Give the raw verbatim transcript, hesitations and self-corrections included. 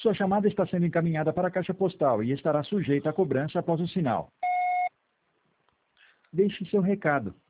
Sua chamada está sendo encaminhada para a caixa postal e estará sujeita à cobrança após o sinal. Deixe seu recado.